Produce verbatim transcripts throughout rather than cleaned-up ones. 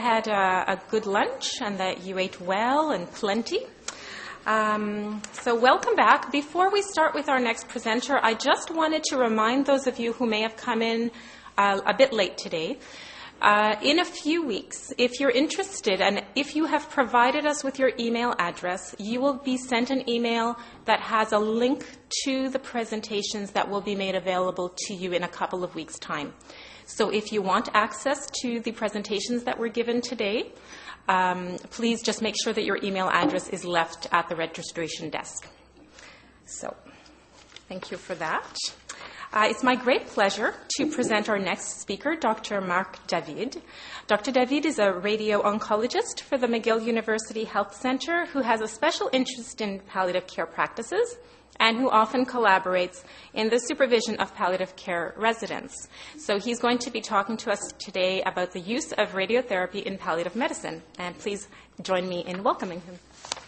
had a, a good lunch and that you ate well and plenty. Um, so welcome back. Before we start with our next presenter, I just wanted to remind those of you who may have come in uh, a bit late today. Uh, in a few weeks, if you're interested and if you have provided us with your email address, you will be sent an email that has a link to the presentations that will be made available to you in a couple of weeks' time. So if you want access to the presentations that were given today, um, please just make sure that your email address is left at the registration desk. So thank you for that. Uh, it's my great pleasure to present our next speaker, Doctor Marc David. Doctor David is a radio-oncologist for the McGill University Health Center who has a special interest in palliative care practices and who often collaborates in the supervision of palliative care residents. So he's going to be talking to us today about the use of radiotherapy in palliative medicine. And please join me in welcoming him.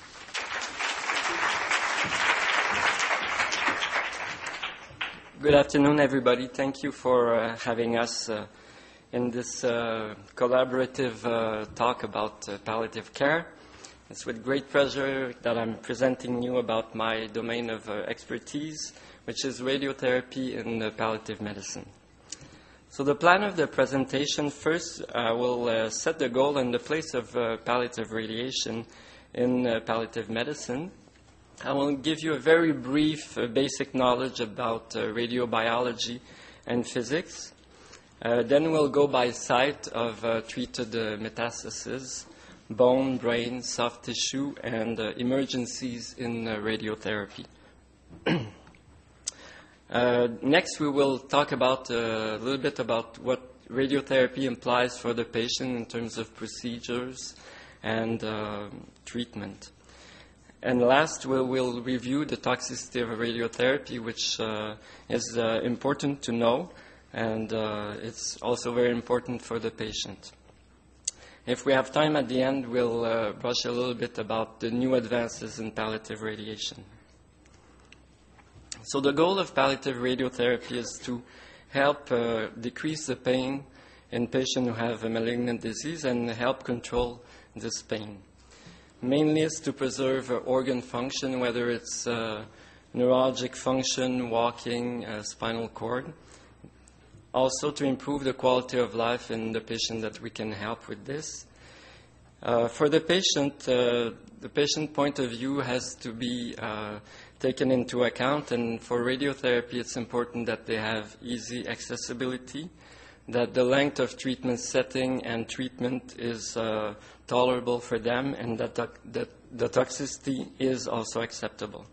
Good afternoon, everybody. Thank you for uh, having us uh, in this uh, collaborative uh, talk about uh, palliative care. It's with great pleasure that I'm presenting you about my domain of uh, expertise, which is radiotherapy in uh, palliative medicine. So the plan of the presentation, first uh, will uh, set the goal and the place of uh, palliative radiation in uh, palliative medicine. I will give you a very brief uh, basic knowledge about uh, radiobiology and physics. Uh, then we'll go by site of uh, treated uh, metastases, bone, brain, soft tissue, and uh, emergencies in uh, radiotherapy. uh, next, we will talk about uh, a little bit about what radiotherapy implies for the patient in terms of procedures and uh, treatment. And last, we will review the toxicity of radiotherapy, which uh, is uh, important to know, and uh, it's also very important for the patient. If we have time at the end, we'll uh, brush a little bit about the new advances in palliative radiation. So the goal of palliative radiotherapy is to help uh, decrease the pain in patients who have a malignant disease and help control this pain. Mainly is to preserve uh, organ function, whether it's uh, neurologic function, walking, uh, spinal cord. Also to improve the quality of life in the patient that we can help with this. Uh, for the patient, uh, the patient point of view has to be uh, taken into account, and for radiotherapy it's important that they have easy accessibility, that the length of treatment setting and treatment is uh, tolerable for them, and that the, that the toxicity is also acceptable.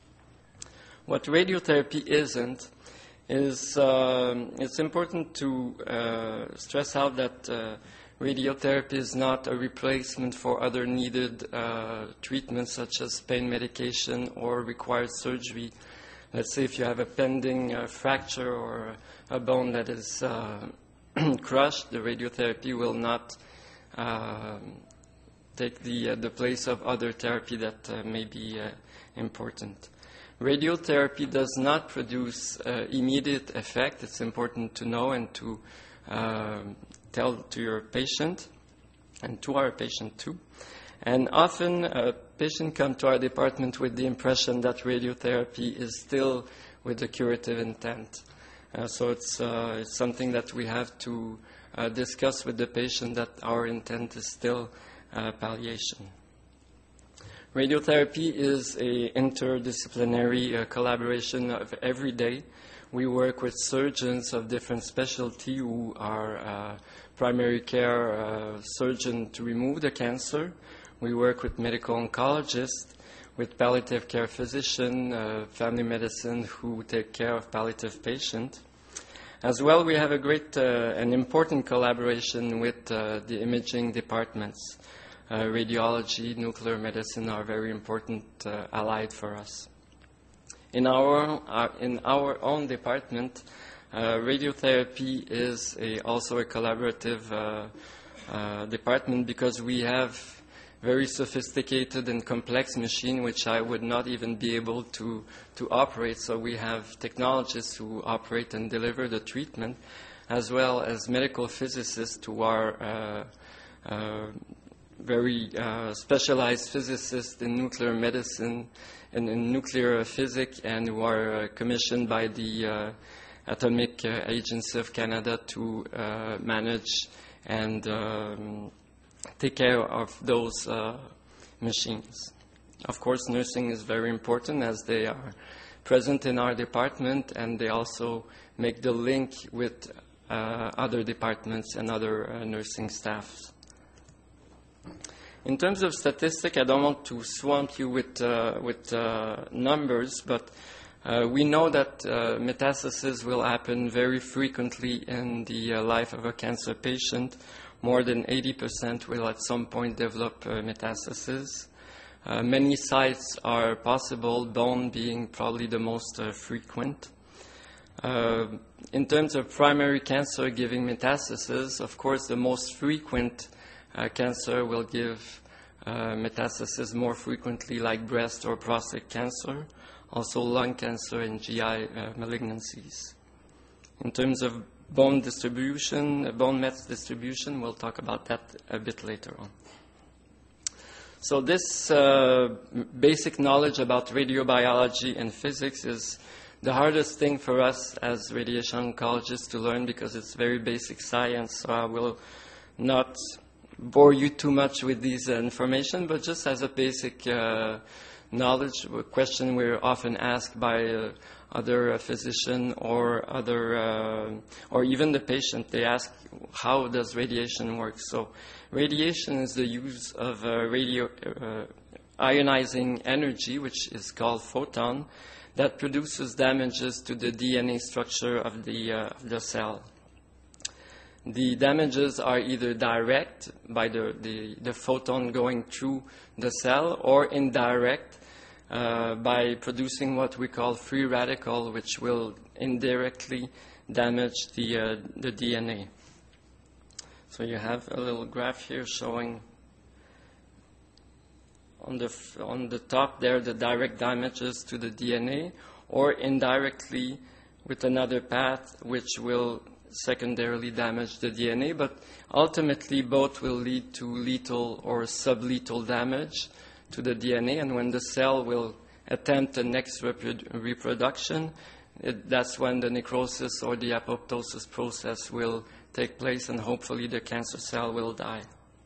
What radiotherapy isn't is um, it's important to uh, stress out that uh, radiotherapy is not a replacement for other needed uh, treatments such as pain medication or required surgery. Let's say if you have a pending uh, fracture or a bone that is uh, crushed, the radiotherapy will not uh, take the, uh, the place of other therapy that uh, may be uh, important. Radiotherapy does not produce uh, immediate effect. It's important to know and to uh, tell to your patient and to our patient too. And often a patient comes to our department with the impression that radiotherapy is still with a curative intent. Uh, so it's, uh, it's something that we have to uh, discuss with the patient, that our intent is still uh, palliation. Radiotherapy is an interdisciplinary uh, collaboration of every day. We work with surgeons of different specialty who are uh, primary care uh, surgeon to remove the cancer. We work with medical oncologists, with palliative care physician, uh, family medicine who take care of palliative patients. As well, we have a great uh, and important collaboration with uh, the imaging departments. Uh, radiology, nuclear medicine are very important uh, allied for us. In our, our, in our own department, uh, radiotherapy is a, also a collaborative uh, uh, department because we have very sophisticated and complex machine which I would not even be able to, to operate. So we have technologists who operate and deliver the treatment, as well as medical physicists who are uh, uh, very uh, specialized physicists in nuclear medicine and in nuclear physics, and who are uh, commissioned by the uh, Atomic uh, Agency of Canada to uh, manage and um, take care of those uh, machines. Of course, nursing is very important, as they are present in our department, and they also make the link with uh, other departments and other uh, nursing staffs. In terms of statistics, I don't want to swamp you with, uh, with uh, numbers, but uh, we know that uh, metastasis will happen very frequently in the uh, life of a cancer patient. More than eighty percent will at some point develop uh, metastasis. Uh, many sites are possible, bone being probably the most uh, frequent. Uh, in terms of primary cancer giving metastasis, of course, the most frequent uh, cancer will give uh, metastasis more frequently, like breast or prostate cancer, also lung cancer and G I uh, malignancies. In terms of bone distribution, uh, bone mets distribution, we'll talk about that a bit later on. So this uh, basic knowledge about radiobiology and physics is the hardest thing for us as radiation oncologists to learn, because it's very basic science. So I will not bore you too much with these uh, information, but just as a basic uh, knowledge, a question we're often asked by uh, other uh, physician or other, uh, or even the patient. They ask, how does radiation work? So radiation is the use of uh, radio uh, ionizing energy, which is called photon, that produces damages to the D N A structure of the, uh, of the cell. The damages are either direct, by the, the, the photon going through the cell, or indirect, uh, by producing what we call free radical, which will indirectly damage the, uh, the D N A. So you have a little graph here showing on the, f on the top there the direct damages to the D N A, or indirectly with another path which will secondarily damage the D N A, but ultimately both will lead to lethal or sublethal damage to the D N A, and when the cell will attempt the next reprodu reproduction, it, that's when the necrosis or the apoptosis process will take place, and hopefully the cancer cell will die.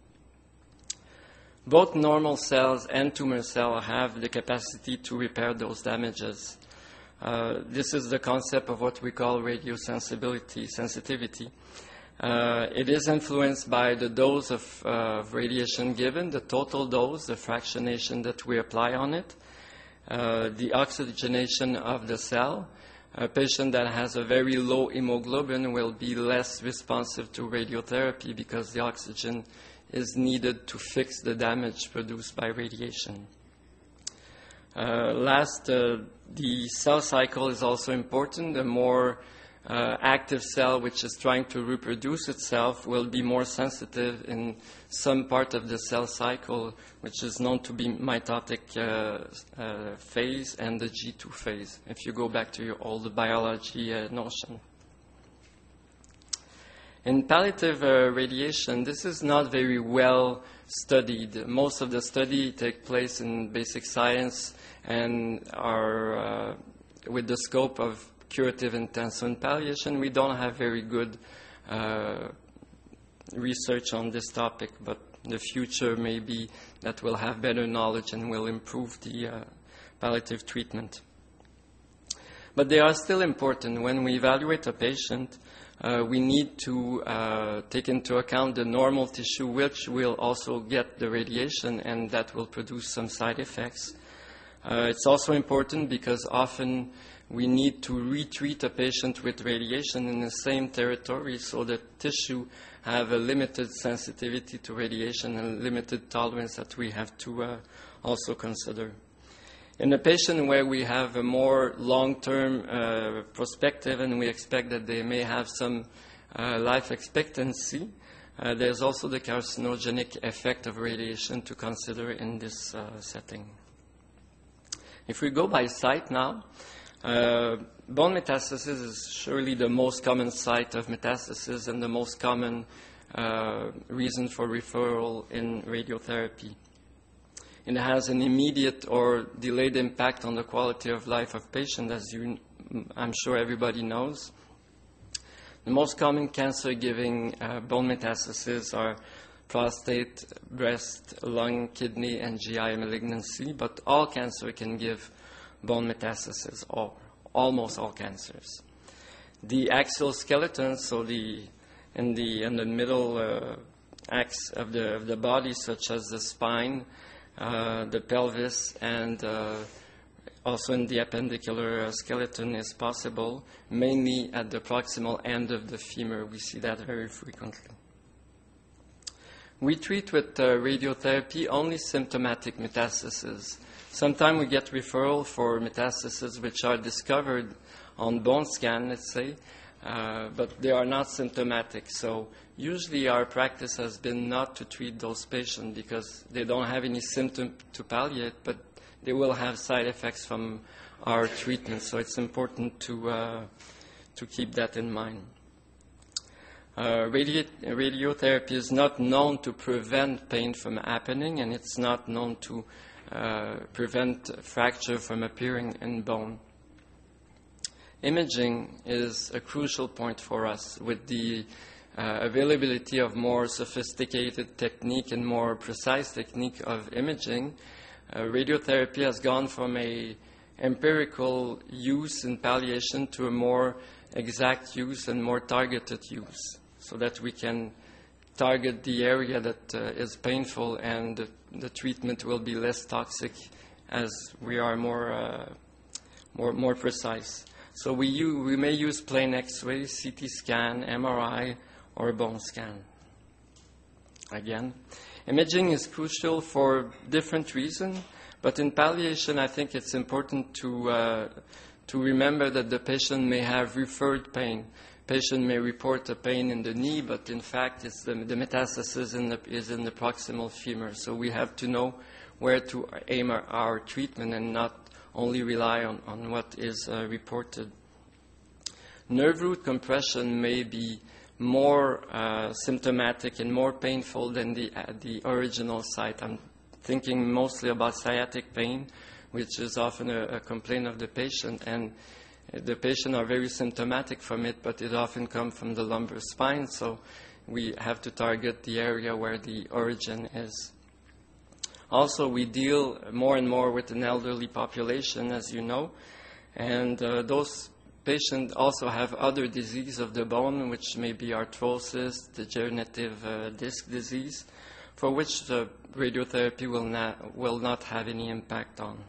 Both normal cells and tumor cells have the capacity to repair those damages. Uh, this is the concept of what we call radiosensibility, sensitivity. Uh, it is influenced by the dose of, uh, of radiation given, the total dose, the fractionation that we apply on it, uh, the oxygenation of the cell. A patient that has a very low hemoglobin will be less responsive to radiotherapy because the oxygen is needed to fix the damage produced by radiation. Uh, last, uh, the cell cycle is also important. The more uh, active cell which is trying to reproduce itself will be more sensitive in some part of the cell cycle, which is known to be mitotic uh, uh, phase and the G two phase, if you go back to your old biology uh, notion. In palliative uh, radiation, this is not very well studied. Most of the study take place in basic science and are uh, with the scope of curative intensive and palliation. We don't have very good uh, research on this topic, but in the future maybe that will have better knowledge and will improve the uh, palliative treatment. But they are still important. When we evaluate a patient, Uh, we need to uh, take into account the normal tissue, which will also get the radiation, and that will produce some side effects. Uh, it's also important because often we need to retreat a patient with radiation in the same territory, so the tissue have a limited sensitivity to radiation and limited tolerance that we have to uh, also consider. In a patient where we have a more long-term uh, perspective and we expect that they may have some uh, life expectancy, uh, there's also the carcinogenic effect of radiation to consider in this uh, setting. If we go by site now, uh, bone metastasis is surely the most common site of metastasis and the most common uh, reason for referral in radiotherapy. It has an immediate or delayed impact on the quality of life of patients, as you, I'm sure everybody knows. The most common cancer-giving uh, bone metastases are prostate, breast, lung, kidney, and G I malignancy, but all cancer can give bone metastases, or almost all cancers. The axial skeleton, so the in the in the middle uh, axis of the of the body, such as the spine, uh, the pelvis, and uh, also in the appendicular uh, skeleton, is possible, mainly at the proximal end of the femur. We see that very frequently. We treat with uh, radiotherapy only symptomatic metastases. Sometimes we get referral for metastases which are discovered on bone scan, let's say, uh, but they are not symptomatic. So usually our practice has been not to treat those patients because they don't have any symptom to palliate, but they will have side effects from our treatment. So it's important to, uh, to keep that in mind. Uh, radi- radiotherapy is not known to prevent pain from happening, and it's not known to uh, prevent fracture from appearing in bone. Imaging is a crucial point for us. With the uh, availability of more sophisticated technique and more precise technique of imaging, uh, radiotherapy has gone from a empirical use in palliation to a more exact use and more targeted use, so that we can target the area that uh, is painful, and the, the treatment will be less toxic as we are more uh, more more precise. So we u- we may use plain X-ray, C T scan, M R I, or bone scan. Again, imaging is crucial for different reasons, but in palliation, I think it's important to uh, to remember that the patient may have referred pain. Patient may report a pain in the knee, but in fact, it's the, the metastasis in the, is in the proximal femur. So we have to know where to aim our, our treatment and not only rely on, on what is uh, reported. Nerve root compression may be more uh, symptomatic and more painful than the, uh, the original site. I'm thinking mostly about sciatic pain, which is often a, a complaint of the patient, and the patient are very symptomatic from it, but it often comes from the lumbar spine, so we have to target the area where the origin is. Also, we deal more and more with an elderly population, as you know, and uh, those patients also have other disease of the bone, which may be arthrosis, degenerative uh, disc disease, for which the radiotherapy will not, will not have any impact on.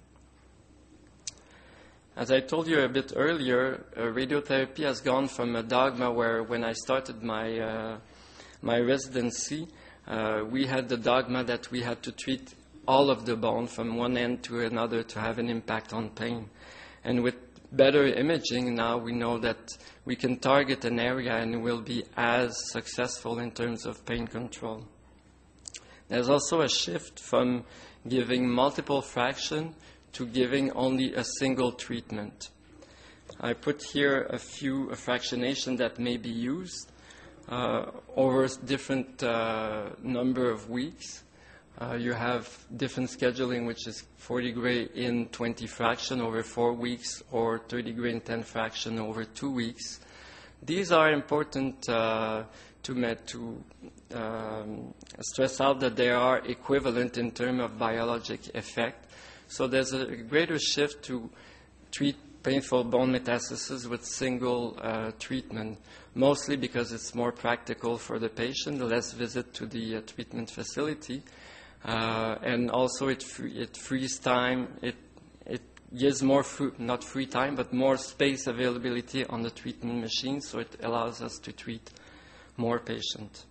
As I told you a bit earlier, uh, radiotherapy has gone from a dogma where, when I started my uh, my residency, uh, we had the dogma that we had to treat all of the bone from one end to another to have an impact on pain. And with better imaging now, we know that we can target an area and will be as successful in terms of pain control. There's also a shift from giving multiple fraction to giving only a single treatment. I put here a few a fractionation that may be used uh, over different uh, number of weeks. Uh, you have different scheduling, which is forty gray in twenty fraction over four weeks, or thirty gray in ten fraction over two weeks. These are important uh, to, met, to um, stress out that they are equivalent in terms of biologic effect. So there's a greater shift to treat painful bone metastases with single uh, treatment, mostly because it's more practical for the patient, less visit to the uh, treatment facility, uh, and also it, free, it frees time, it, it gives more, free, not free time, but more space availability on the treatment machine, so it allows us to treat more patients.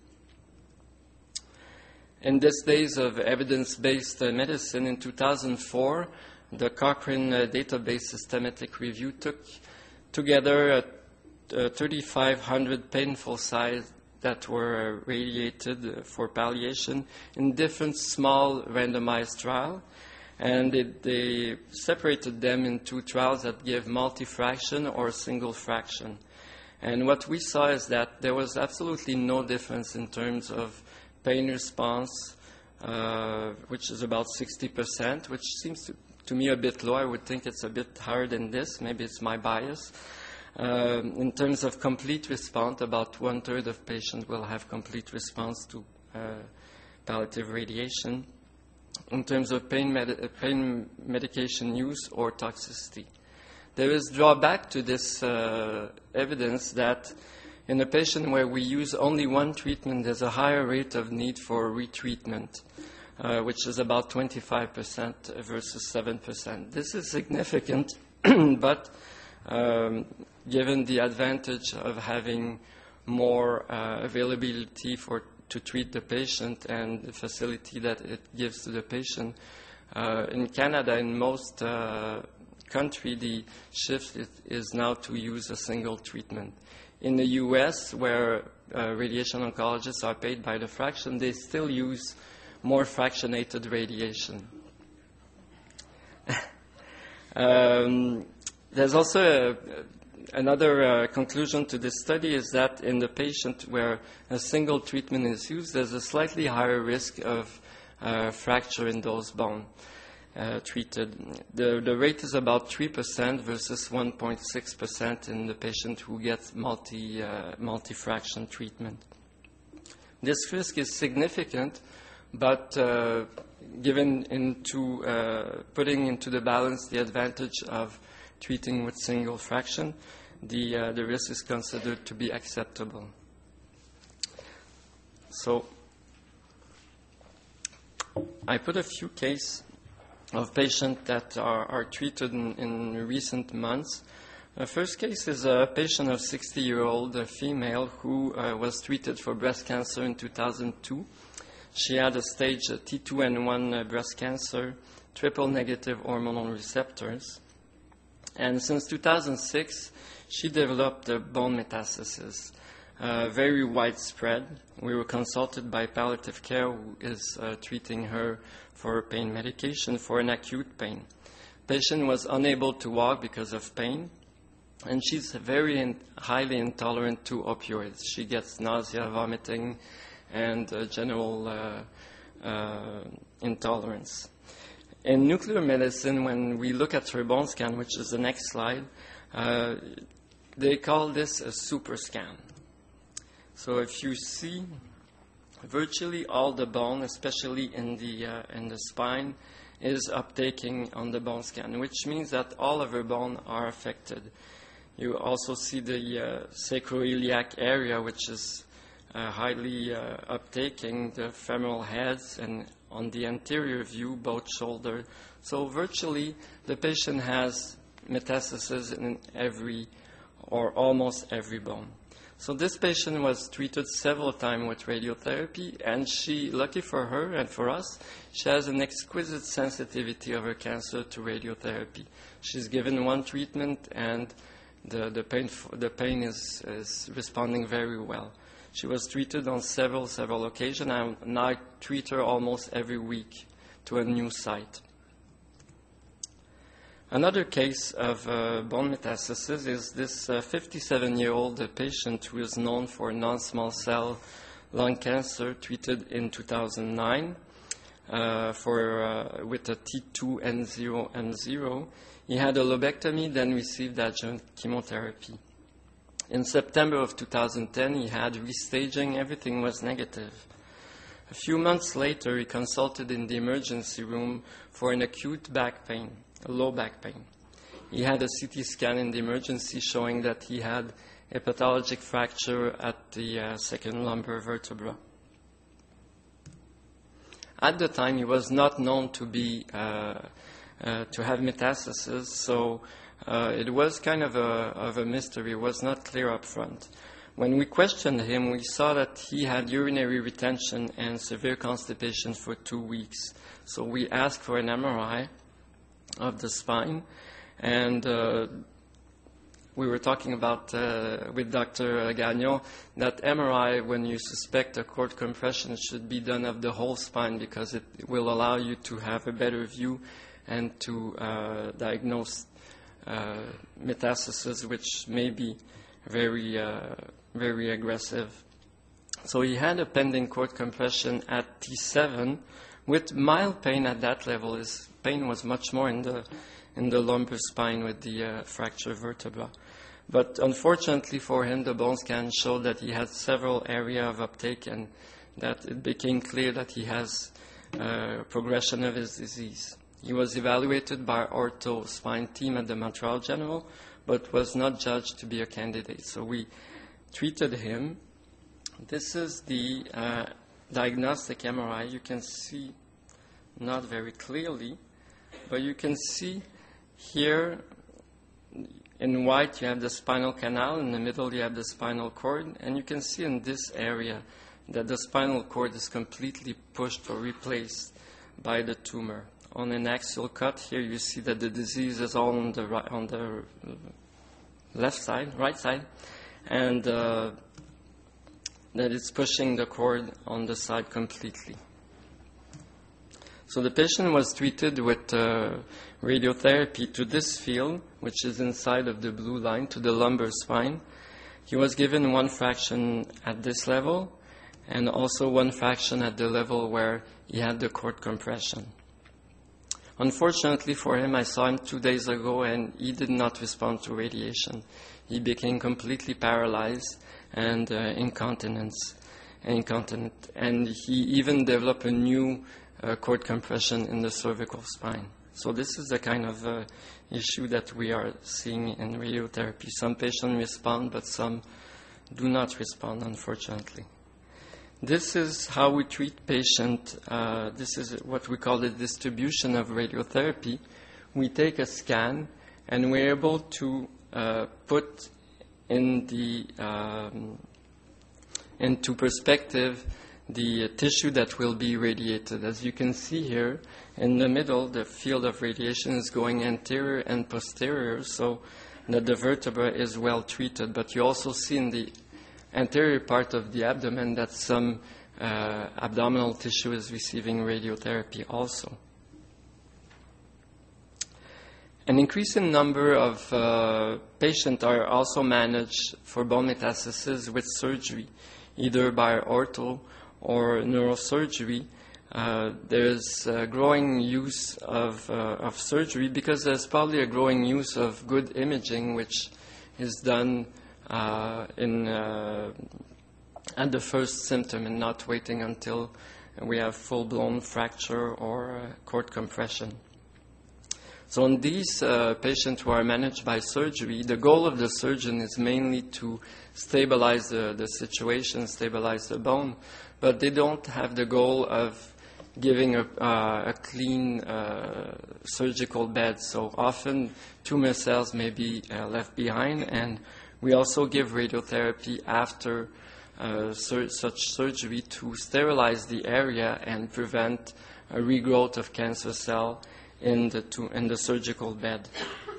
In these days of evidence-based uh, medicine, in two thousand four, the Cochrane uh, Database Systematic Review took together uh, uh, thirty-five hundred painful sites that were radiated for palliation in different small randomized trials, and it, they separated them into trials that give multi-fraction or single fraction. And what we saw is that there was absolutely no difference in terms of pain response, uh, which is about sixty percent, which seems to, to me a bit low. I would think it's a bit higher than this. Maybe it's my bias. Um, in terms of complete response, about one-third of patients will have complete response to uh, palliative radiation. In terms of pain, med- pain medication use or toxicity, there is drawback to this uh, evidence that in a patient where we use only one treatment, there's a higher rate of need for retreatment, uh, which is about twenty-five percent versus seven percent. This is significant, but um, given the advantage of having more uh, availability for to treat the patient and the facility that it gives to the patient, uh, in Canada, in most uh, country, the shift is, is now to use a single treatment. In the U S, where uh, radiation oncologists are paid by the fraction, they still use more fractionated radiation. um, there's also a, another uh, conclusion to this study is that in the patient where a single treatment is used, there's a slightly higher risk of uh, fracture in those bones. Uh, treated. The, the rate is about three percent versus one point six percent in the patient who gets multi, uh, multi-fraction treatment. This risk is significant, but uh, given into uh, putting into the balance the advantage of treating with single fraction, the, uh, the risk is considered to be acceptable. So I put a few cases of patients that are, are treated in, in recent months. The first case is a patient of sixty-year-old female who uh, was treated for breast cancer in two thousand two. She had a stage uh, T two N one uh, breast cancer, triple-negative hormonal receptors. And since two thousand six, she developed a bone metastasis, uh, very widespread. We were consulted by palliative care, who is uh, treating her for pain medication for an acute pain. Patient was unable to walk because of pain, and she's very in, highly intolerant to opioids. She gets nausea, vomiting, and uh, general uh, uh, intolerance. In nuclear medicine, when we look at her bone scan, which is the next slide, uh, they call this a super scan. So if you see virtually all the bone, especially in the uh, in the spine, is uptaking on the bone scan, which means that all of her bones are affected. You also see the uh, sacroiliac area, which is uh, highly uh, uptaking, the femoral heads, and on the anterior view, both shoulders. So virtually, the patient has metastasis in every or almost every bone. So this patient was treated several times with radiotherapy, and she, lucky for her and for us, she has an exquisite sensitivity of her cancer to radiotherapy. She's given one treatment, and the, the pain, the pain is, is responding very well. She was treated on several, several occasions, and now I treat her almost every week to a new site. Another case of uh, bone metastasis is this uh, fifty-seven-year-old patient who is known for non-small cell lung cancer, treated in two thousand nine uh, for, uh, with a T two N zero M zero. He had a lobectomy, then received adjuvant chemotherapy. In September of two thousand ten, he had restaging. Everything was negative. A few months later, he consulted in the emergency room for an acute back pain, low back pain. He had a C T scan in the emergency showing that he had a pathologic fracture at the uh, second lumbar vertebra. At the time, he was not known to be uh, uh, to have metastasis, so uh, it was kind of a, of a mystery. It was not clear up front. When we questioned him, we saw that he had urinary retention and severe constipation for two weeks. So we asked for an M R I of the spine, and uh, we were talking about uh, with Doctor Gagnon that M R I, when you suspect a cord compression, should be done of the whole spine because it will allow you to have a better view and to uh, diagnose uh, metastasis, which may be very, uh, very aggressive. So he had a pending cord compression at T seven with mild pain at that level. His pain was much more in the in the lumbar spine with the uh, fractured vertebra. But unfortunately for him, the bone scan showed that he had several areas of uptake and that it became clear that he has uh, progression of his disease. He was evaluated by our ortho spine team at the Montreal General, but was not judged to be a candidate. So we treated him. This is the uh, diagnostic M R I. You can see not very clearly, but you can see here in white you have the spinal canal, in the middle you have the spinal cord, and you can see in this area that the spinal cord is completely pushed or replaced by the tumor. On an axial cut here you see that the disease is all on the, right, on the left side, right side, and uh, that it's pushing the cord on the side completely. So the patient was treated with uh, radiotherapy to this field, which is inside of the blue line, to the lumbar spine. He was given one fraction at this level and also one fraction at the level where he had the cord compression. Unfortunately for him, I saw him two days ago and he did not respond to radiation. He became completely paralyzed and uh, incontinence, incontinent. And he even developed a new uh, cord compression in the cervical spine. So this is the kind of uh, issue that we are seeing in radiotherapy. Some patients respond, but some do not respond, unfortunately. This is how we treat patients. Uh, this is what we call the distribution of radiotherapy. We take a scan, and we're able to uh, put in the um, into perspective the uh, tissue that will be radiated. As you can see here, in the middle, the field of radiation is going anterior and posterior, so that the vertebra is well treated. But you also see in the anterior part of the abdomen that some uh, abdominal tissue is receiving radiotherapy also. An increasing number of uh, patients are also managed for bone metastasis with surgery, either by ortho or neurosurgery. Uh, there's a growing use of, uh, of surgery because there's probably a growing use of good imaging, which is done uh, in, uh, at the first symptom and not waiting until we have full-blown fracture or uh, cord compression. So in these uh, patients who are managed by surgery, the goal of the surgeon is mainly to stabilize the, the situation, stabilize the bone, but they don't have the goal of giving a, uh, a clean uh, surgical bed. So often tumor cells may be uh, left behind, and we also give radiotherapy after uh, sur- such surgery to sterilize the area and prevent a regrowth of cancer cell in the, to, in the surgical bed.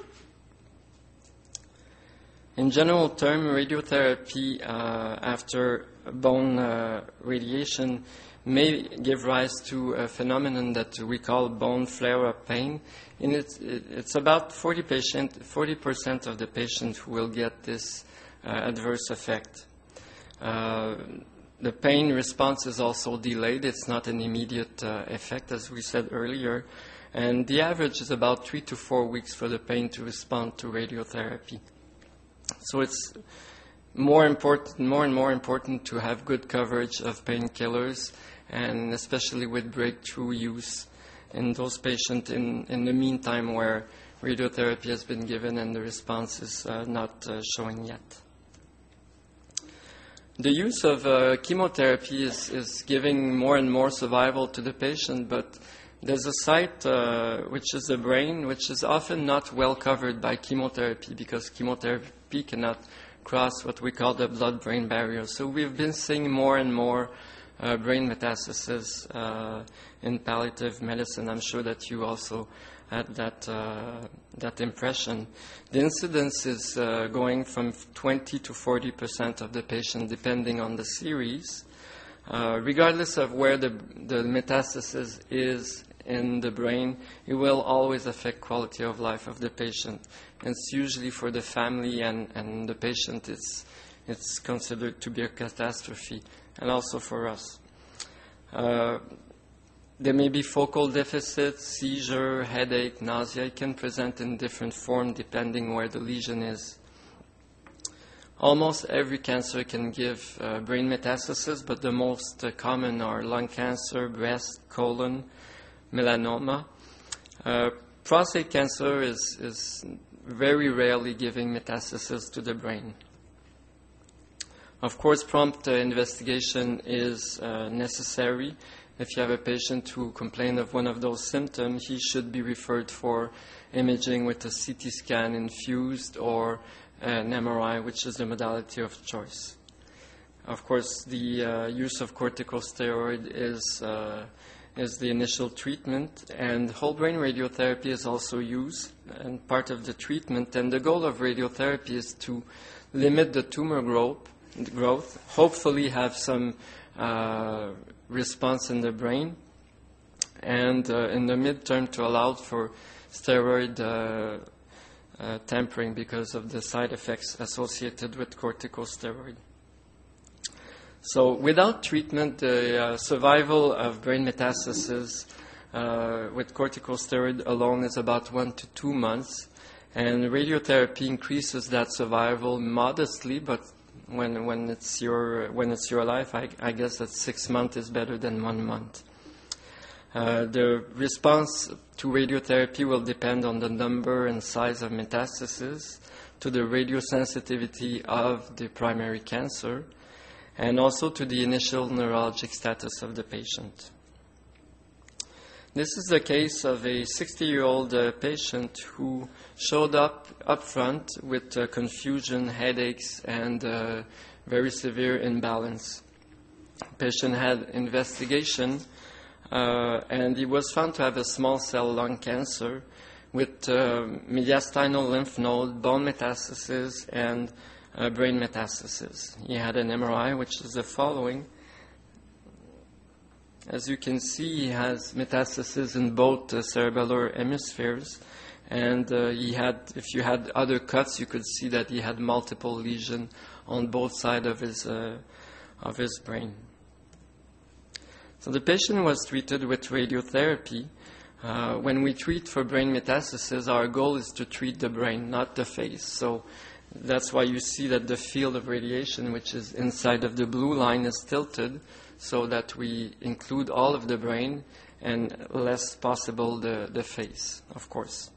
In general term, radiotherapy uh, after bone uh, radiation may give rise to a phenomenon that we call bone flare-up pain. And it's, it's about forty percent of the patients who will get this uh, adverse effect. Uh, the pain response is also delayed. It's not an immediate uh, effect, as we said earlier. And the average is about three to four weeks for the pain to respond to radiotherapy. So it's more important, more and more important to have good coverage of painkillers, and especially with breakthrough use in those patients in, in the meantime where radiotherapy has been given and the response is uh, not uh, showing yet. The use of uh, chemotherapy is, is giving more and more survival to the patient, but there's a site, uh, which is the brain, which is often not well covered by chemotherapy because chemotherapy cannot cross what we call the blood-brain barrier. So we've been seeing more and more uh, brain metastasis uh, in palliative medicine. I'm sure that you also had that, uh, that impression. The incidence is uh, going from twenty to forty percent of the patient, depending on the series. Uh, regardless of where the, the metastasis is in the brain, it will always affect quality of life of the patient. And it's usually for the family and, and the patient, it's, it's considered to be a catastrophe, and also for us. Uh, there may be focal deficits, seizure, headache, nausea. It can present in different form depending where the lesion is. Almost every cancer can give uh, brain metastasis, but the most uh, common are lung cancer, breast, colon, melanoma. Uh, prostate cancer is, is very rarely giving metastasis to the brain. Of course, prompt uh, investigation is uh, necessary. If you have a patient who complains of one of those symptoms, he should be referred for imaging with a C T scan infused or an M R I, which is the modality of choice. Of course, the uh, use of corticosteroid is, uh, is the initial treatment, and whole brain radiotherapy is also used and part of the treatment. And the goal of radiotherapy is to limit the tumor growth, growth hopefully have some uh, response in the brain, and uh, in the midterm to allow for steroid uh, Uh, tampering because of the side effects associated with corticosteroid. So without treatment, the uh, survival of brain metastasis uh, with corticosteroid alone is about one to two months, and radiotherapy increases that survival modestly, but when, when, it's, your, when it's your life, I, I guess that six months is better than one month. Uh, the response to radiotherapy will depend on the number and size of metastases, to the radiosensitivity of the primary cancer, and also to the initial neurologic status of the patient. This is the case of a sixty-year-old uh, patient who showed up up front with uh, confusion, headaches, and uh, very severe imbalance. The patient had investigation, Uh, and he was found to have a small cell lung cancer with uh, mediastinal lymph node, bone metastasis, and uh, brain metastasis. He had an M R I, which is the following. As you can see, he has metastasis in both uh, cerebellar hemispheres, and uh, he had, if you had other cuts, you could see that he had multiple lesions on both sides of his uh, of his brain. So the patient was treated with radiotherapy. Uh, when we treat for brain metastasis, our goal is to treat the brain, not the face. So that's why you see that the field of radiation, which is inside of the blue line, is tilted so that we include all of the brain and less possible the, the face, of course.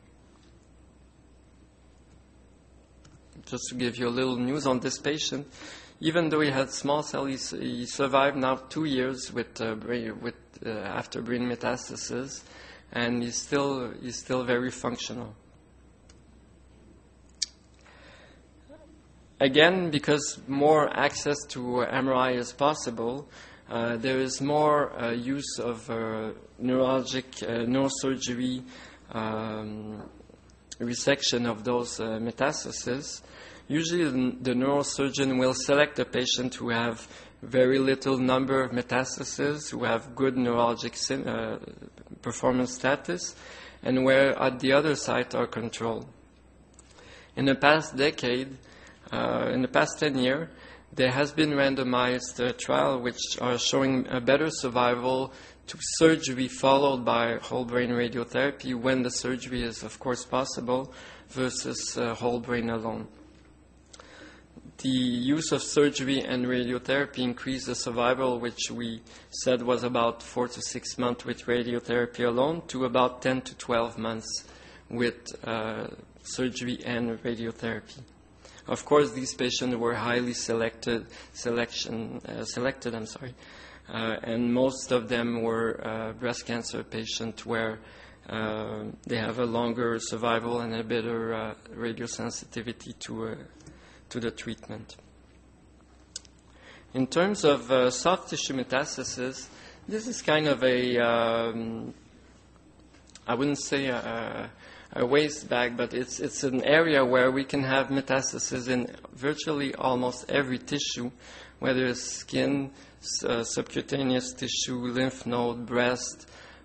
Just to give you a little news on this patient, even though he had small cell, he, he survived now two years with, uh, brain, with uh, after brain metastasis, and he's still he's still very functional. Again, because more access to M R I is possible, uh, there is more uh, use of uh, neurologic uh, neurosurgery um, resection of those uh, metastases. Usually the, the neurosurgeon will select a patient who have very little number of metastases, who have good neurologic sin, uh, performance status, and where at the other site are controlled. In the past decade, uh, in the past ten years, there has been randomized uh, trial which are showing a better survival to surgery followed by whole brain radiotherapy when the surgery is of course possible versus uh, whole brain alone. The use of surgery and radiotherapy increased the survival, which we said was about four to six months with radiotherapy alone, to about ten to twelve months with uh, surgery and radiotherapy. Of course, these patients were highly selected, selection, uh, selected, I'm sorry, uh, and most of them were uh, breast cancer patients where uh, they have a longer survival and a better uh, radiosensitivity to uh, to the treatment. In terms of uh, soft tissue metastasis, this is kind of a, um, I wouldn't say a, a waste bag, but it's, it's an area where we can have metastasis in virtually almost every tissue, whether it's skin, uh, subcutaneous tissue, lymph node, breast,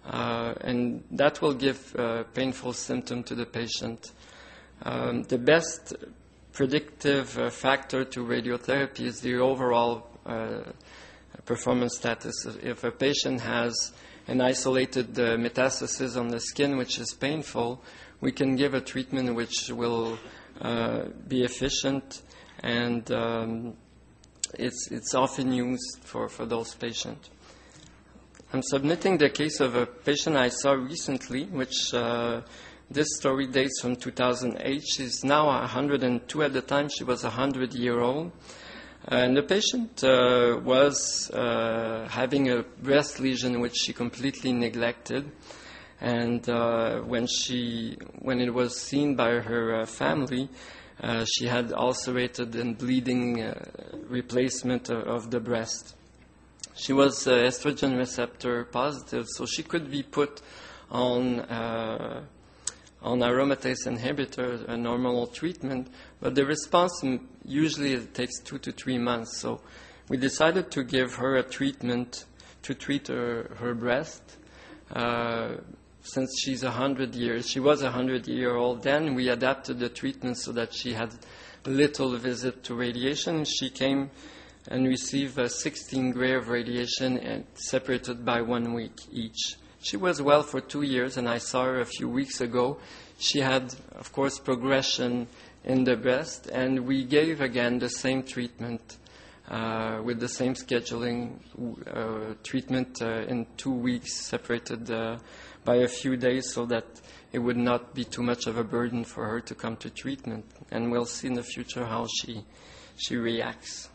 uh, and that will give uh, painful symptom to the patient. Um, the best predictive uh, factor to radiotherapy is the overall uh, performance status. If a patient has an isolated uh, metastasis on the skin which is painful, we can give a treatment which will uh, be efficient, and um, it's, it's often used for, for those patients. I'm submitting the case of a patient I saw recently, which uh, this story dates from two thousand eight. She's now one hundred two. At the time, she was a hundred-year-old. And the patient uh, was uh, having a breast lesion which she completely neglected. And uh, when she, when it was seen by her uh, family, uh, she had ulcerated and bleeding uh, replacement of, of the breast. She was uh, estrogen receptor positive, so she could be put on uh, on aromatase inhibitor, a normal treatment, but the response usually it takes two to three months. So we decided to give her a treatment to treat her, her breast. Uh, since she's a hundred years, she was a hundred year old then, we adapted the treatment so that she had little visit to radiation. She came and received a sixteen gray of radiation and separated by one week each. She was well for two years, and I saw her a few weeks ago. She had, of course, progression in the breast, and we gave again the same treatment uh, with the same scheduling uh, treatment uh, in two weeks, separated uh, by a few days, so that it would not be too much of a burden for her to come to treatment. And we'll see in the future how she she reacts.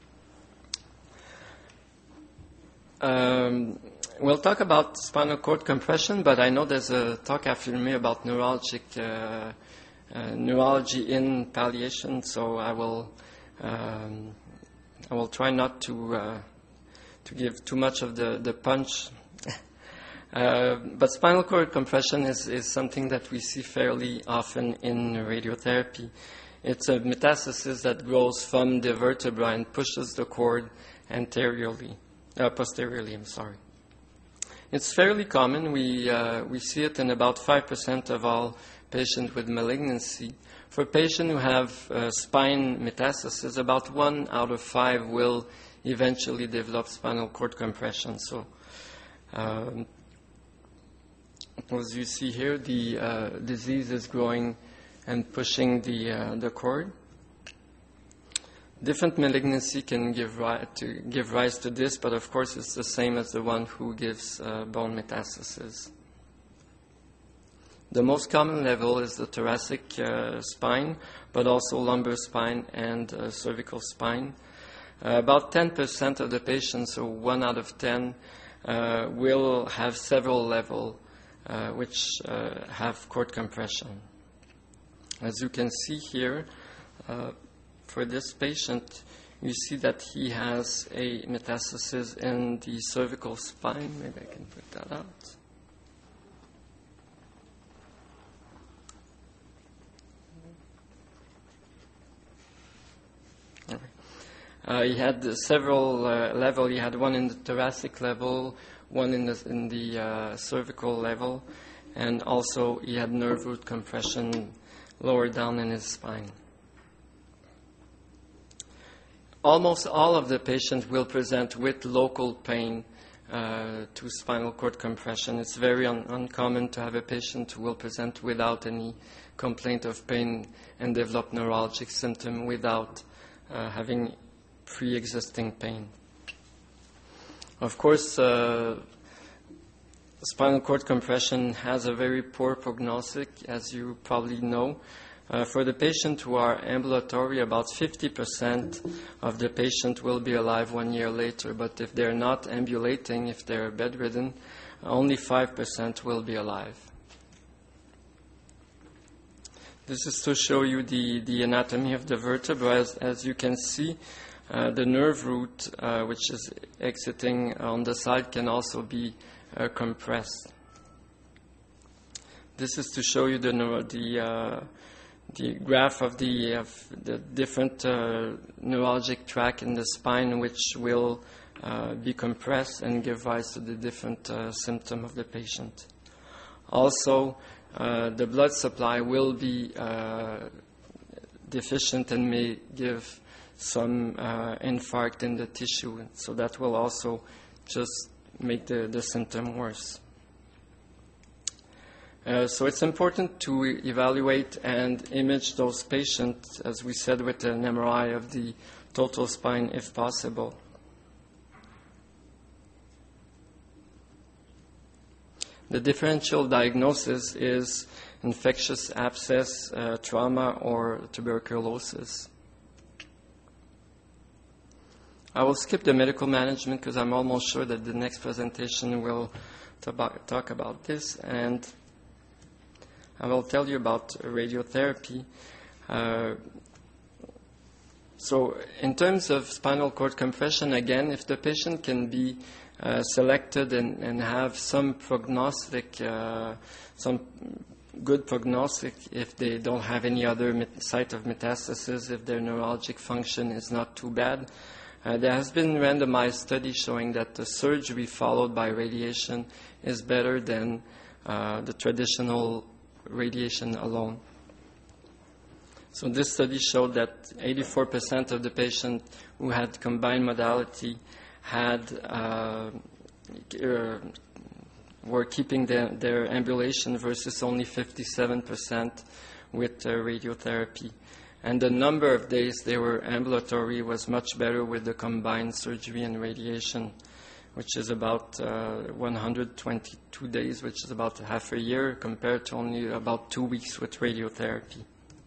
Um, We'll talk about spinal cord compression, but I know there's a talk after me about neurologic uh, uh, neurology in palliation, so I will um, I will try not to uh, to give too much of the the punch. uh, but spinal cord compression is is something that we see fairly often in radiotherapy. It's a metastasis that grows from the vertebra and pushes the cord anteriorly, uh, posteriorly. I'm sorry. It's fairly common. We, uh, we see it in about five percent of all patients with malignancy. For patients who have uh, spine metastasis, about one out of five will eventually develop spinal cord compression. So, um, as you see here, the uh, disease is growing and pushing the, uh, the cord. Different malignancy can give, ri- to give rise to this, but of course it's the same as the one who gives uh, bone metastasis. The most common level is the thoracic uh, spine, but also lumbar spine and uh, cervical spine. Uh, about ten percent of the patients, so one out of ten, uh, will have several levels uh, which uh, have cord compression. As you can see here, uh, for this patient, you see that he has a metastasis in the cervical spine. Maybe I can put that out. All right. Uh, he had uh, several uh, levels. He had one in the thoracic level, one in the, in the uh, cervical level, and also he had nerve root compression lower down in his spine. Almost all of the patients will present with local pain uh, to spinal cord compression. It's very un- uncommon to have a patient who will present without any complaint of pain and develop neurologic symptom without uh, having pre-existing pain. Of course, uh, spinal cord compression has a very poor prognosis, as you probably know. Uh, for the patient who are ambulatory, about fifty percent of the patient will be alive one year later. But if they're not ambulating, if they're bedridden, only five percent will be alive. This is to show you the, the anatomy of the vertebra. As, as you can see, uh, the nerve root, uh, which is exiting on the side, can also be uh, compressed. This is to show you the neuro, the uh, the graph of the, of the different uh, neurologic tract in the spine, which will uh, be compressed and give rise to the different uh, symptoms of the patient. Also, uh, the blood supply will be uh, deficient and may give some uh, infarct in the tissue, so that will also just make the, the symptom worse. Uh, so it's important to evaluate and image those patients, as we said, with an M R I of the total spine if possible. The differential diagnosis is infectious abscess, uh, trauma, or tuberculosis. I will skip the medical management because I'm almost sure that the next presentation will talk about this, and I will tell you about radiotherapy. Uh, so in terms of spinal cord compression, again, if the patient can be uh, selected and, and have some prognostic, uh, some good prognostic if they don't have any other met- site of metastasis, if their neurologic function is not too bad, Uh, there has been randomized study showing that the surgery followed by radiation is better than uh, the traditional radiation alone. So this study showed that eighty-four percent of the patients who had combined modality had uh, uh, were keeping the, their ambulation versus only fifty-seven percent with uh, radiotherapy. And the number of days they were ambulatory was much better with the combined surgery and radiation, which is about uh, one hundred twenty-two days, which is about half a year, compared to only about two weeks with radiotherapy.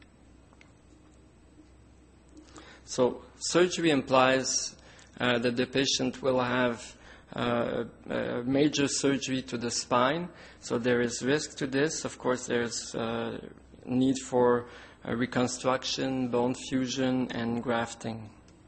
So surgery implies uh, that the patient will have uh, a major surgery to the spine. So there is risk to this. Of course, there's uh, need for Uh, reconstruction, bone fusion, and grafting.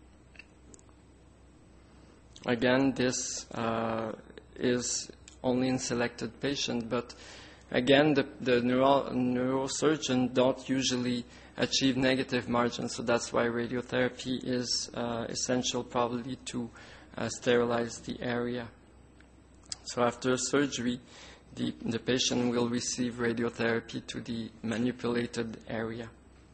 Again, this uh, is only in selected patients, but again, the, the neuro- neurosurgeon don't usually achieve negative margins, so that's why radiotherapy is uh, essential probably to uh, sterilize the area. So after surgery, the, the patient will receive radiotherapy to the manipulated area.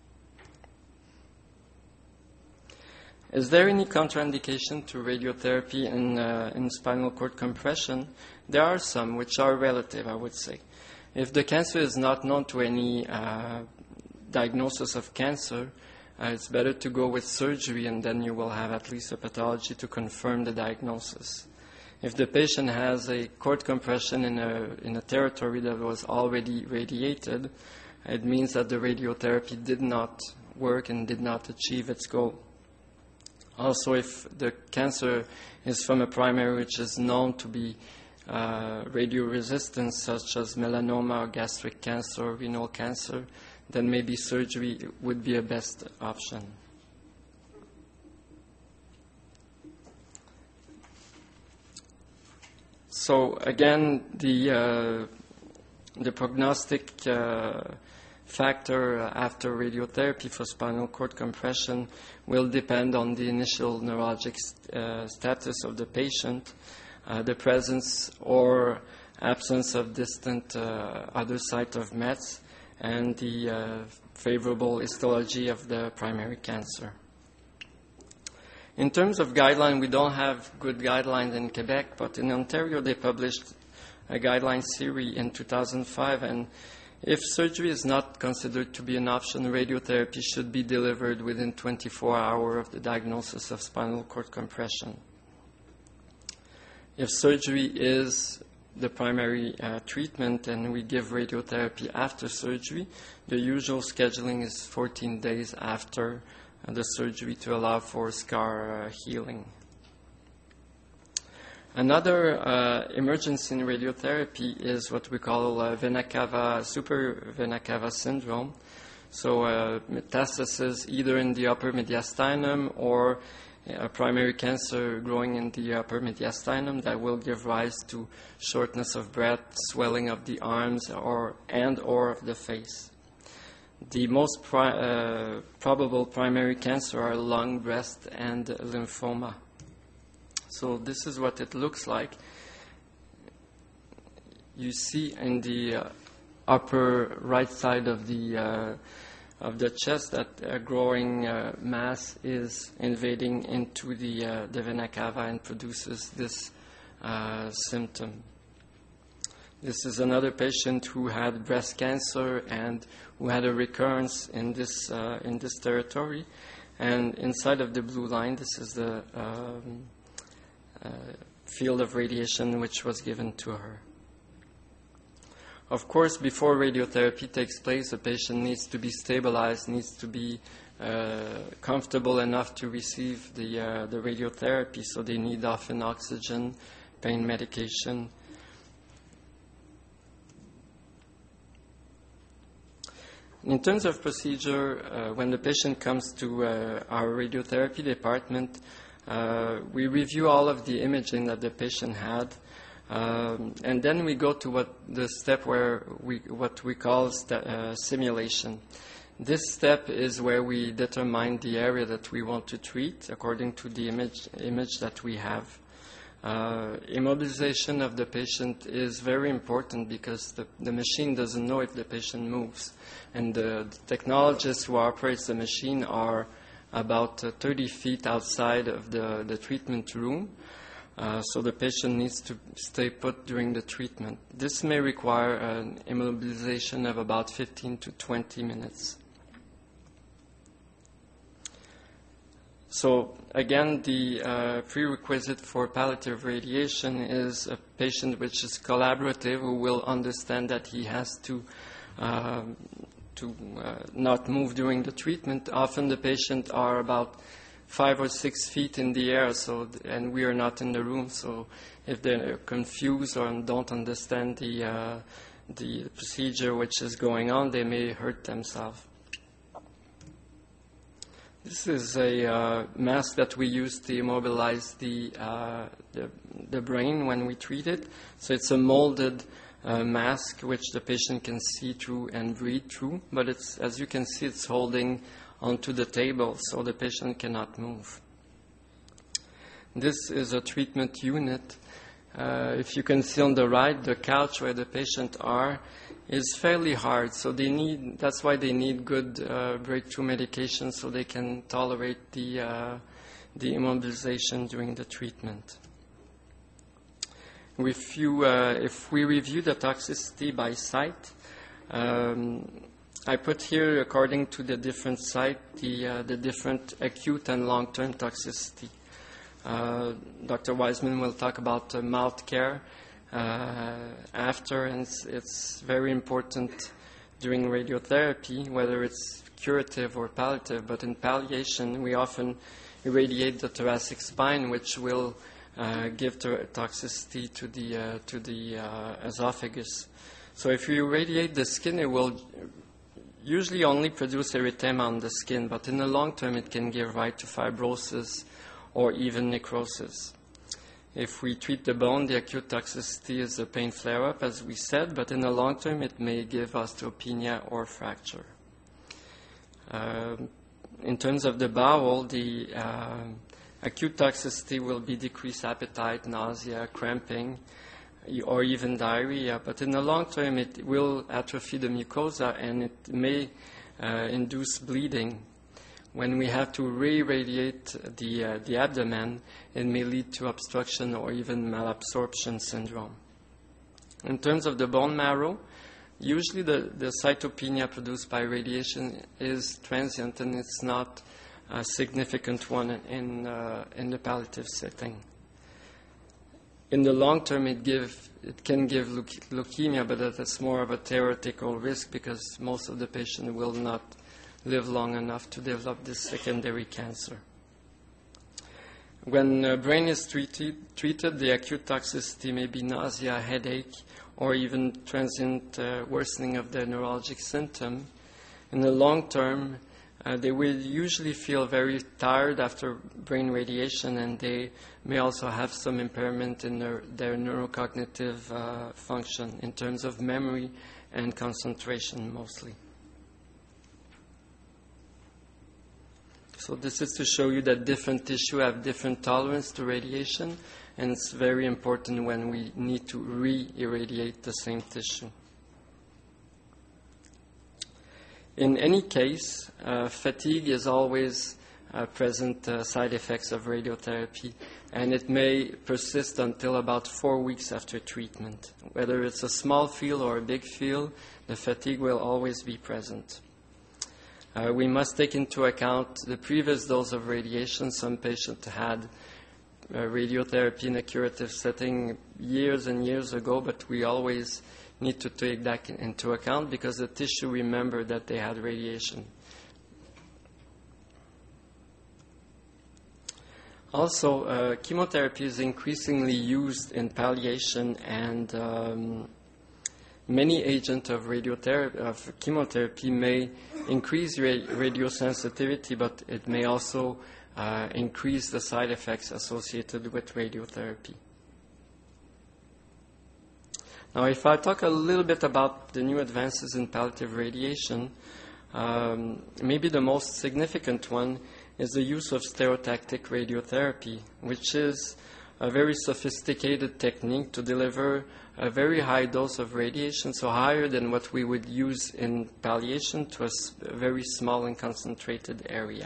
Is there any contraindication to radiotherapy in, uh, in spinal cord compression? There are some, which are relative, I would say. If the cancer is not known to any uh, diagnosis of cancer, uh, it's better to go with surgery, and then you will have at least a pathology to confirm the diagnosis. If the patient has a cord compression in a, in a territory that was already radiated, it means that the radiotherapy did not work and did not achieve its goal. Also, if the cancer is from a primary which is known to be uh, radio-resistant, such as melanoma or gastric cancer or renal cancer, then maybe surgery would be a best option. So again, the uh, the prognostic uh, factor after radiotherapy for spinal cord compression will depend on the initial neurologic uh, status of the patient, uh, the presence or absence of distant uh, other site of mets, and the uh, favorable histology of the primary cancer. In terms of guideline, we don't have good guidelines in Quebec, but in Ontario they published a guideline series in two thousand five, and if surgery is not considered to be an option, radiotherapy should be delivered within twenty-four hours of the diagnosis of spinal cord compression. If surgery is the primary uh, treatment and we give radiotherapy after surgery, the usual scheduling is fourteen days after uh, the surgery to allow for scar uh, healing. Another uh, emergency in radiotherapy is what we call uh, vena cava, super vena cava syndrome. So uh, metastasis either in the upper mediastinum or a primary cancer growing in the upper mediastinum that will give rise to shortness of breath, swelling of the arms or and or of the face. The most pri- uh, probable primary cancer are lung, breast, and lymphoma. So this is what it looks like. You see in the uh, upper right side of the uh, of the chest that a growing uh, mass is invading into the uh, the vena cava and produces this uh, symptom. This is another patient who had breast cancer and who had a recurrence in this uh, in this territory. And inside of the blue line, this is the um, uh, field of radiation which was given to her. Of course, before radiotherapy takes place, the patient needs to be stabilized, needs to be uh, comfortable enough to receive the, uh, the radiotherapy, so they need often oxygen, pain medication. In terms of procedure, uh, when the patient comes to uh, our radiotherapy department, uh, we review all of the imaging that the patient had. Um, and then we go to what the step where we what we call st- uh, simulation. This step is where we determine the area that we want to treat according to the image image that we have. Uh, immobilization of the patient is very important because the, the machine doesn't know if the patient moves, and the, the technologists who operates the machine are about uh, thirty feet outside of the, the treatment room. Uh, so the patient needs to stay put during the treatment. This may require an immobilization of about fifteen to twenty minutes. So again, the uh, prerequisite for palliative radiation is a patient which is collaborative, who will understand that he has to uh, to uh, not move during the treatment. Often the patients are about five or six feet in the air, so and we are not in the room. So if they're confused or don't understand the uh, the procedure which is going on, they may hurt themselves. This is a uh, mask that we use to immobilize the, uh, the the brain when we treat it. So it's a molded uh, mask which the patient can see through and breathe through. But it's, as you can see, it's holding onto the table, so the patient cannot move. This is a treatment unit. Uh, if you can see on the right, the couch where the patient are is fairly hard, so they need. That's why they need good uh, breakthrough medication, so they can tolerate the uh, the immobilization during the treatment. If you, uh, if we review the toxicity by site, um, I put here, according to the different site, the uh, the different acute and long-term toxicity. Uh, Doctor Wiseman will talk about uh, mouth care uh, after, and it's, it's very important during radiotherapy, whether it's curative or palliative. But in palliation, we often irradiate the thoracic spine, which will uh, give to- toxicity to the uh, to the uh, esophagus. So if you irradiate the skin, it will usually only produce erythema on the skin, but in the long term, it can give rise to fibrosis or even necrosis. If we treat the bone, the acute toxicity is a pain flare-up, as we said, but in the long term, it may give osteopenia or fracture. Uh, in terms of the bowel, the uh, acute toxicity will be decreased appetite, nausea, cramping, or even diarrhea. But in the long term, it will atrophy the mucosa, and it may uh, induce bleeding. When we have to re-radiate the, uh, the abdomen, it may lead to obstruction or even malabsorption syndrome. In terms of the bone marrow, usually the, the cytopenia produced by radiation is transient, and it's not a significant one in, uh, in the palliative setting. In the long term, it, give, it can give leuke- leukemia, but that's more of a theoretical risk because most of the patients will not live long enough to develop this secondary cancer. When uh, brain is treated, treated, the acute toxicity may be nausea, headache, or even transient uh, worsening of the neurologic symptom. In the long term, uh, they will usually feel very tired after brain radiation, and they may also have some impairment in their, their neurocognitive uh, function in terms of memory and concentration mostly. So this is to show you that different tissue have different tolerance to radiation, and it's very important when we need to re-irradiate the same tissue. In any case, uh, fatigue is always uh, present uh, side effects of radiotherapy, and it may persist until about four weeks after treatment. Whether it's a small field or a big field, the fatigue will always be present. Uh, we must take into account the previous dose of radiation. Some patients had uh, radiotherapy in a curative setting years and years ago, but we always need to take that into account because the tissue remember that they had radiation. Also, uh, chemotherapy is increasingly used in palliation, and um, many agents of radiotherapy, of chemotherapy may increase ra- radiosensitivity, but it may also uh, increase the side effects associated with radiotherapy. Now, if I talk a little bit about the new advances in palliative radiation, um, maybe the most significant one is the use of stereotactic radiotherapy, which is a very sophisticated technique to deliver a very high dose of radiation, so higher than what we would use in palliation, to a, s- a very small and concentrated area.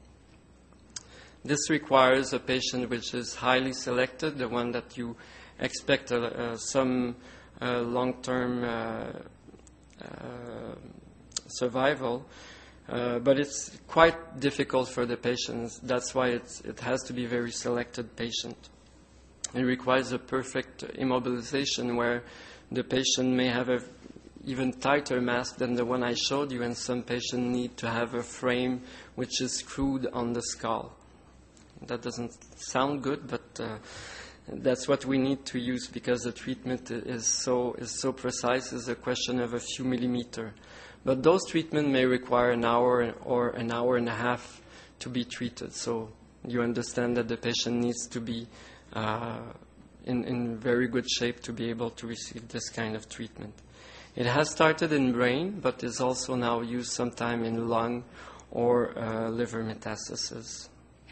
This requires a patient which is highly selected, the one that you expect uh, uh, some uh, long-term uh, uh, survival, uh, but it's quite difficult for the patients. That's why it's, it has to be a very selected patient. It requires a perfect immobilization where the patient may have an even tighter mask than the one I showed you, and some patients need to have a frame which is screwed on the skull. That doesn't sound good, but uh, that's what we need to use because the treatment is so is so precise. It's a question of a few millimeter. But those treatments may require an hour or an hour and a half to be treated. So you understand that the patient needs to be uh, in, in very good shape to be able to receive this kind of treatment. It has started in brain, but is also now used sometime in lung or uh, liver metastasis.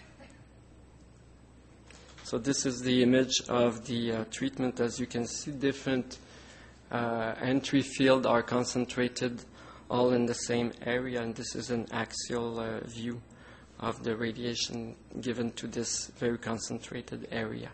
So this is the image of the uh, treatment. As you can see, different uh, entry fields are concentrated all in the same area, and this is an axial uh, view of the radiation given to this very concentrated area.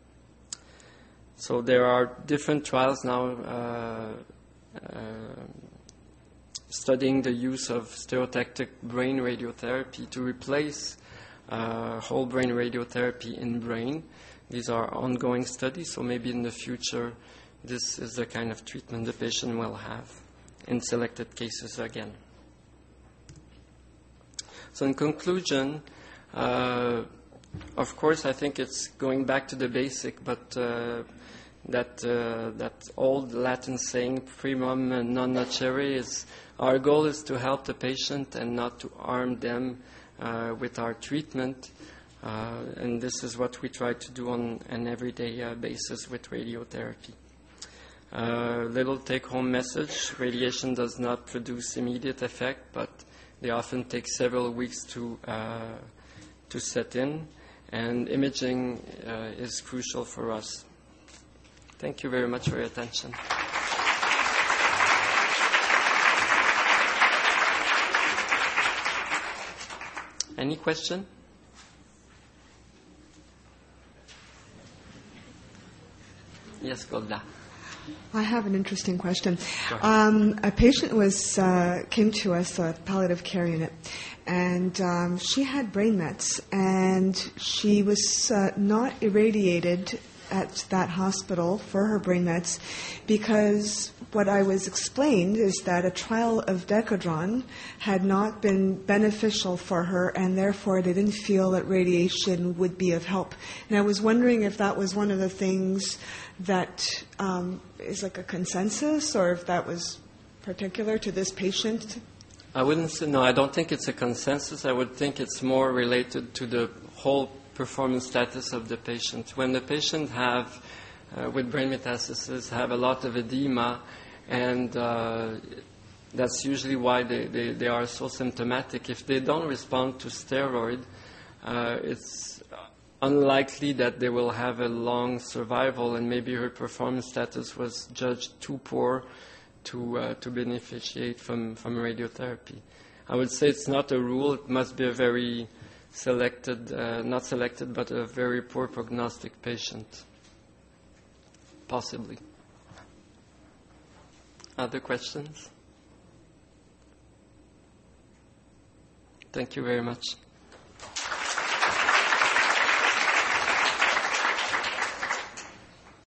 So there are different trials now uh, uh, studying the use of stereotactic brain radiotherapy to replace uh, whole brain radiotherapy in brain. These are ongoing studies, so maybe in the future this is the kind of treatment the patient will have in selected cases again. So in conclusion, uh, of course, I think it's going back to the basic, but uh, that uh, that old Latin saying, primum non nocere, is our goal is to help the patient and not to harm them uh, with our treatment. Uh, and this is what we try to do on an everyday uh, basis with radiotherapy. Uh, little take-home message: radiation does not produce immediate effect, but they often take several weeks to uh, to set in, and imaging uh, is crucial for us. Thank you very much for your attention. Any question? Yes, Golda. I have an interesting question. Um, a patient was uh, came to us, a palliative care unit, and um, she had brain mets, and she was uh, not irradiated at that hospital for her brain mets because what I was explained is that a trial of Decadron had not been beneficial for her, and therefore they didn't feel that radiation would be of help. And I was wondering if that was one of the things that um, is like a consensus, or if that was particular to this patient. I wouldn't say, no, I don't think it's a consensus. I would think it's more related to the whole performance status of the patient. When the patient have, uh, with brain metastasis, have a lot of edema, and uh, That's usually why they, they, they are so symptomatic. If they don't respond to steroid, uh, it's unlikely that they will have a long survival, and maybe her performance status was judged too poor to uh, to beneficiate from, from radiotherapy. I would say it's not a rule. It must be a very selected, uh, not selected, but a very poor prognostic patient, possibly. Other questions? Thank you very much.